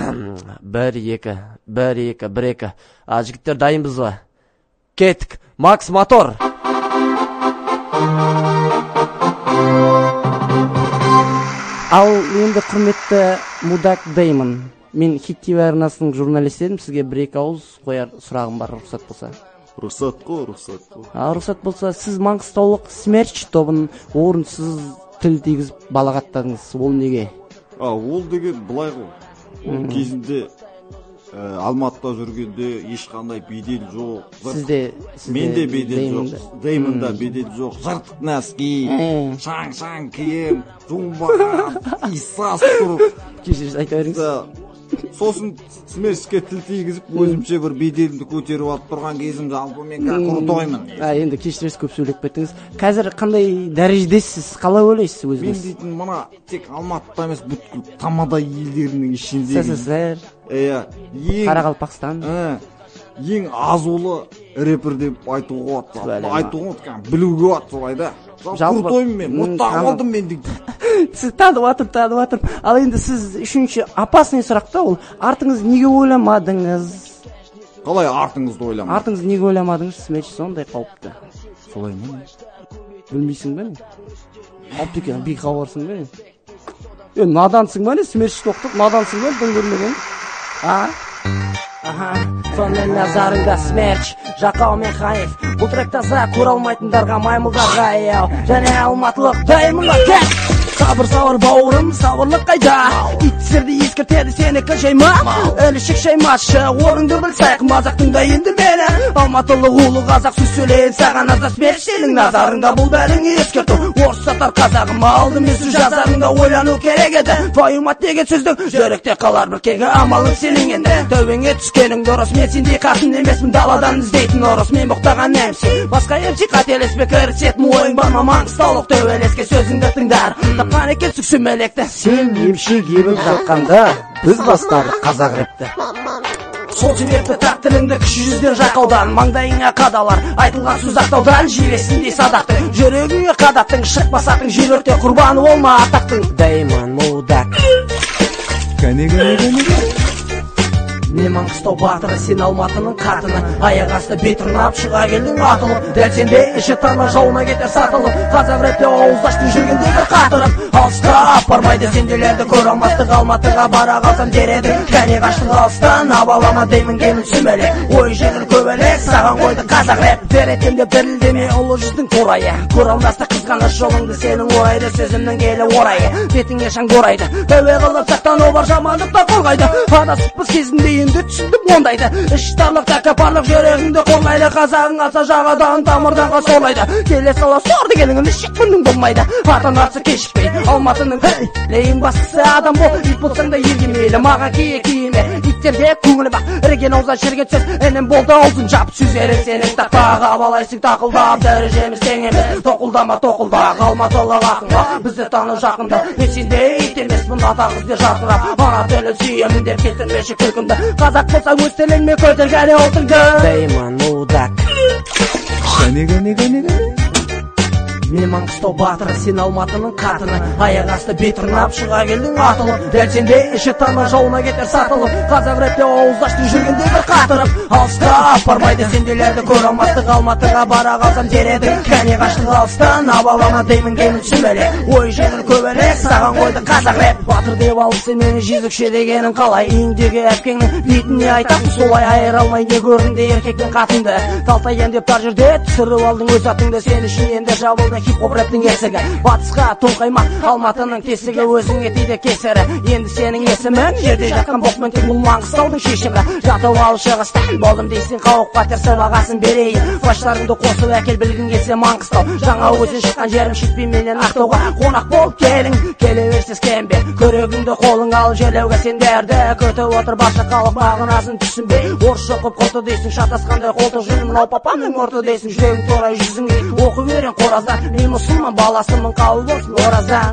1 2. Жігіттер дайынбыз ба? Кеттік. Макс, мотор. Ал енді құрметті Мудак Деймон. Мен Хит ТВ арнасының журналисті едім. Сізге 1-2 ауыз қояр сұрағым бар, рұқсат болса. Рұқсат қой. Рұқсат болса, сіз Маңғыстаулық Смерч тобын орынсыз тіл тигізіп балағаттадыңыз. Ол неге? Ол деген былай ғой. Ол кезінде Алматыда жүргенде ешқандай бедел жоқ. Менде бедел жоқ. Деймонда бедел жоқ. Жыртық нәски, шаң киім, жумба, исас тұрып. Кешіріңіз айта беріңіз. Сосын Смерчке тіл тигізіп, өзімше бір беделімді көтеріп алып тұрған кезім жалпы мен құртоймын. Енді кешіріңіз, көп сөйлеп кеттіңіз. Қазір қандай дәрежедесіз? Қалай ойлайсыз өзіңіз? Мен дейтін мына тек Алматыда емес, бүткіл тамада елдерінің ішінде. СССР, Қарақалпақстан. Ең азулы рэпер деп айтуға болады. Білуге болады солай да. Құртоймын мен, мұттағы алдым мен дейді. Сіз танып атыр. Ал енді сіз үшінші опасный сұрақта ол, артыңыз неге ойламадыңыз? Қалай артыңызды ойламадыңыз? Артыңызды неге ойламадыңыз? Смерч сондай қауіпті. Солай ма? Білмейсің бе? Қауіпті екен, бейхабарсың бе? Надансың ба не? Смерч тоқтық, надансың ба? Дің көрмеген? Сонымен назарыңда Смерч, Жақау мен Хаев. Бұл трек таза көре алмайтындарға, маймылдарға аяу. Және алматылық Деймонға кет. Сабыр бауырым, сабырлық қайда? Итсерді ескертеді сені жайма. Өлішік жаймашы, орынды білсайық, мазақтың да енді мені. Алматылық ұлы қазақ сөз сөйлейін саған азда Смерч, сенің назарыңда бұл бәріңе ескерту. Орыс сатар қазағым, алдым мен сөз жазарыңда ойлану керек еді. Файумат деген сөздің жүректе қалар бір кегі, амалың сенің енді. Тәубеңе түскенің дұрыс, мен сендей қатын емеспін, даладан іздейтін ұрыс, мен мұқтаған әмсі. Басқа емші қателеспе, кірісетін ойың бар ма? Маңғыстаулық төбелеске сөзіңді тыңдар. Тапқан екен сүксүмелекті. Сен емші еміп жатқанда, біз бастады қазақ репті. Сол себепті тақ тіліңді кіші жүзден жақаудан, маңдайыңа қадалар, айтылған сөз ақтаудан, жиресіндей садақтың, жүрегіңе қадаттың, шықпасақтың, жер өрте құрбаны болма атақтың. Деймон, Мудак. Мен Маңғыстау батыры, сен Алматының қатыны. Аяқ асты бет ұрнап шыға келдің атылып. Дәл сенде іші тарма жауына кетер сатылып. Қазақ рэпте ауыздаштың жүргендегі қатырып. Алысқа апармайды сенделерді көр алмастық. Алматыға бара қалсам дередің. Кәне қаштың алыстан, абалама Деймон кемін сүмелек. Ой жеңіл көбелек, саған қойды қазақ рэп. Беретемде дірілдеме ұлы жүздің турайы. Көр алмастық қызғаныш жолыңды сенің орайды. Сөзімнің келі орайы, бетіңе шаң борайды. Тәуе қылып сақтану бар, жамандықта қорғайды. Адасыппыз кезінде енді түсіндім ондайды. Іштарлық тәкапарлық жүрегіңді қорлайды. Қазағың алса жағадан тамырданға сорлайды. Келе сала сор дегеніңін ішек күнің болмайды. Атын атсы кешікпей Алматының лейін бастысы адам бол. Ит болсаң да елге мейлі, маған киеме. Иттерге көңілі бақ, ірген ауза шерген сөз. Енем болды аузын жап, сөздерің сенің тақпаға балайсың тақылдап. Дәрежеміз тең емес, тоқылдама Алматылық ақынға бізді тану жақында. Мен сенде ит емеспін, атағызды жарқырап. Ана тілі сүйемін деп келтірмеші күлкімді. Қазақ болса өз тіліңмен көтергәне ұлтыңды. Деймон, Мудак. Мен Маңғыстау батыры, сен Алматының қатыны. Аяқ асты бет ұрнап шыға келдің атылып. Дәл сенде іші тарма жауына кетер сатылып. Қазақ рэпте ауыздаштың жүргендегі қатырып. Алысқа апармайды сенделерді көр алмастық. Алматыға бара қалсам дередің. Кәне қаштың алыстан, абалама Деймон кемін сүмелек. Ой жеңіл көбелек, саған қойды қазақ рэп. Батыр деп алып сен мені жезікше дегенің қалай? Үйіңдегі әпкеңнің бетіне айтасың солай. Айыра алмай не көрдің де еркектің қатынды. Талтайын деп тар жерде түсіріп алдың өз атыңды. Сен үшін енді жабылды хип-хоп рэптің есігі. Батысқа тоңқайма Алматының тесігі, өзіңе тиді кесірі. Енді сенің есімің жерде жатқан боқмен тек бұл Маңғыстаудың шешімі. Жатып алып шығыстан болдым дейсің, қауіп қатер сыбағасын берейін. Фаштарыңды қосып әкел білгін келсе Маңғыстау. Жаңа өзен шыққан жерім шетпей менен Ақтауға. Қонақ болып келің, келе берсіз кембе. Көрегіңді қолың алып жерлеуге сендерді көтіп отыр барша халық мағынасын түсінбей. Орысша оқып құрты дейсің, шатасқандай қолтық жүрмін. Мынау папаның ұрты дейсің, жүрегің торай жүзіңе оқып берен қораздан. Мен мұсылман баласымын, қабыл болсын оразаң.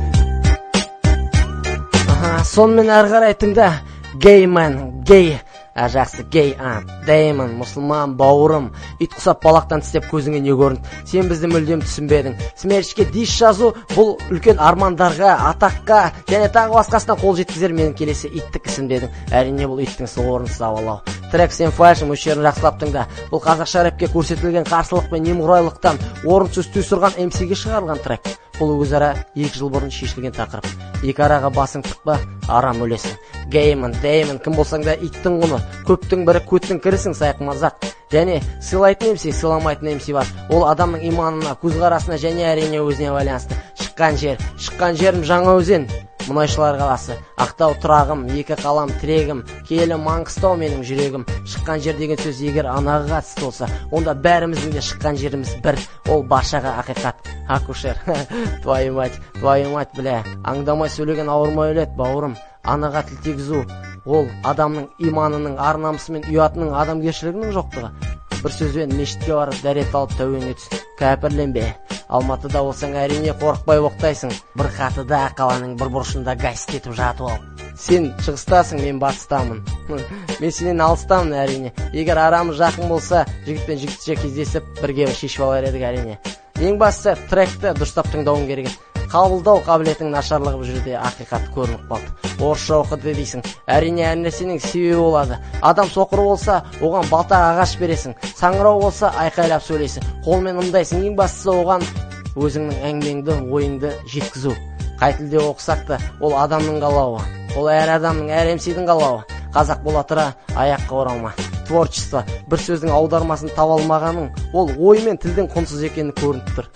Сонымен әрі қарай тыңда. Геймен, гей. Жақсы, гей, Дэймон, мұсылман, бауырым, ит құсап балақтан тістеп көзіңе не көрінді? Сен бізді мүлдем түсінбедің. Смерчке диш жазу бұл үлкен армандарға, атаққа және тағы басқасына қол жеткізер менің келесі иттік ісім дедің. Әрине бұл иттің орынсыз авалау. Трек сен фальшым өшерін жақсылап тыңда. Бұл қазақша рэпке көрсетілген қарсылық пен немқұрайлықтан орынсыз түйсірған MC-ге шығарылған трек. Бұл өзара 2 жыл бұрын шешілген тақырып. Екі араға басың тықпа, арам өлесің. Геймон, Дэймон, кім болсаң да иттің құны. Көптің бірі көттің кірісің, сайық мазақ. Және сыйлайтын MC, сыйламайтын MC бар. Ол адамның иманына, көзқарасына және әрине өзіне байланысты. Шыққан жерім жаңа өзен. Мұнайшылар қаласы, Ақтау тұрағым, екі қалам тірегім, Келі Маңғыстау менің жүрегім. Шыққан жер деген сөз егер анаға қатысты болса, онда бәріміздің де шыққан жеріміз бір, ол баршаға ақиқат. Акушер, твою мать, бля, аңдамай сөйлеген ауырмай өлет, бауырым. Анаға тіл тигізу, ол адамның иманының, ар-намысы мен ұятының, адамгершілігінің жоқтығы. Бір сөзбен мешітке барып дәрет алып тәуеңе түс. Кәпірленбе. Алматыда болсаң әрине қорықпай оқтайсың. Bir қатыда қаланың бір бұрышында гасит етіп жатып ал. Сен шығыстасың, мен батыстамын. Мен сенен алыстамын әрине. Егер арамыз жақын болса, жігіт пен жігітше кездесіп бірге шешіп алар едік әрине. Ең бастысы тректі дұрыстап тыңдауың керек. Қабылдау қабілетің нашарлығы бұл жерде ақиқат көрініп қалды. Орысша оқыды дейсің. Әрине әр нәрсенің себебі болады. Адам соқыр болса, оған балта ағаш бересің. Саңырау болса, айқайлап сөйлейсің. Қолмен ымдайсың. Ең бастысы оған өзіңнің әңгімеңді, ойыңды жеткізу. Қай тілде оқысақ та, ол адамның қалауы. Ол әр адамның, әр MC-дің қалауы. Қазақ бола тұра, аяққа оралма. Творчество, бір сөздің аудармасын таба алмағаның, ол ой мен тілдің құнсыз екені көрініп тұр.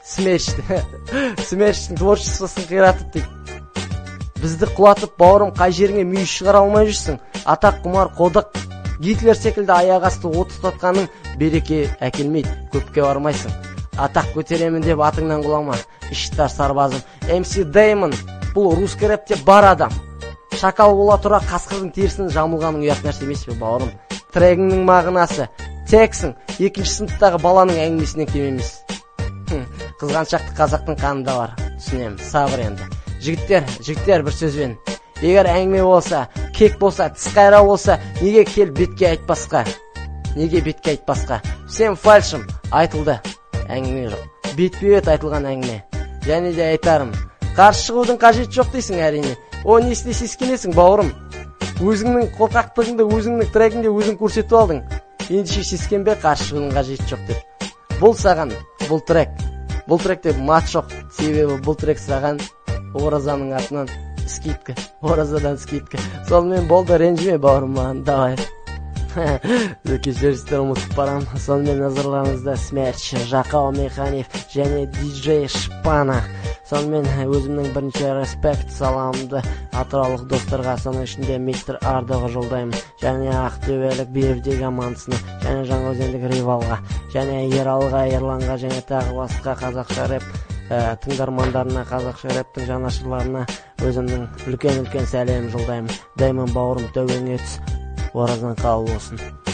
Смерчтің творчествосын қиратып дейді. Бізді құлатып, бауырым, қай жеріңе мүйіз шығара алмай жүрсің. Атақ құмар, қодық, Гитлер секілді аяқ асты от ұстатқаның береке әкелмейді, көпке бармайсың. Атақ көтеремін деп атыңнан құлама, іштар сарбазым. MC Дэймон, бұл русский рэпте бар адам. Шакал бола тұра қасқырдың терісінің жамылғаның ұят нәрсе емес пе, бауырым. Трегіңнің мағынасы, тексің, 2-ші сыныптағы баланың әңгімесінен кем емес. Қызғаншақты қазақтың қанында бар, түсінемін, сабыр енді. Жігіттер бір сөзбен. Егер әңгіме болса, кек болса, тіс қайрау болса, неге кел бетке айтпасқа? Сен фальшым, айтылды, әңгіме жоқ. Бетпе-бет айтылған әңгіме. Және де айтарым, қарсы шығудың қажеті жоқ дейсің әрине. О, несіне сескенесің, бауырым? Өзіңнің қорқақтығыңды, өзіңнің трегіңде өзің көрсетіп алдың. Ендеше сескенбе, қарсы шығудың қажеті жоқ деп. Бұл саған, бұл тректе мат жоқ. Себебі бұл трек саған оразаның атынан скидка, оразадан скидка. Сонымен болды, ренжіме бауырым, давай. Кешірістер ұмытып барам. Сонымен назарларыңызда Смерч, Жақау Механев және диджей Шпана. Сонымен өзімнің бірінші респект саламымды атыраулық достарға, соның ішінде мистер Ардоға жолдаймын. Және Ақтөбелік Бердегі амандысына, және Жаңаөзендік Ривалға, және Ералға, Ерланға, және тағы басқа қазақша рэп тыңдармандарына, қазақша рэптің жанашырларына өзімнің үлкен сәлем жолдаймын. Дэймон бауырым, тәуеңе түс, оразан қабыл болсын.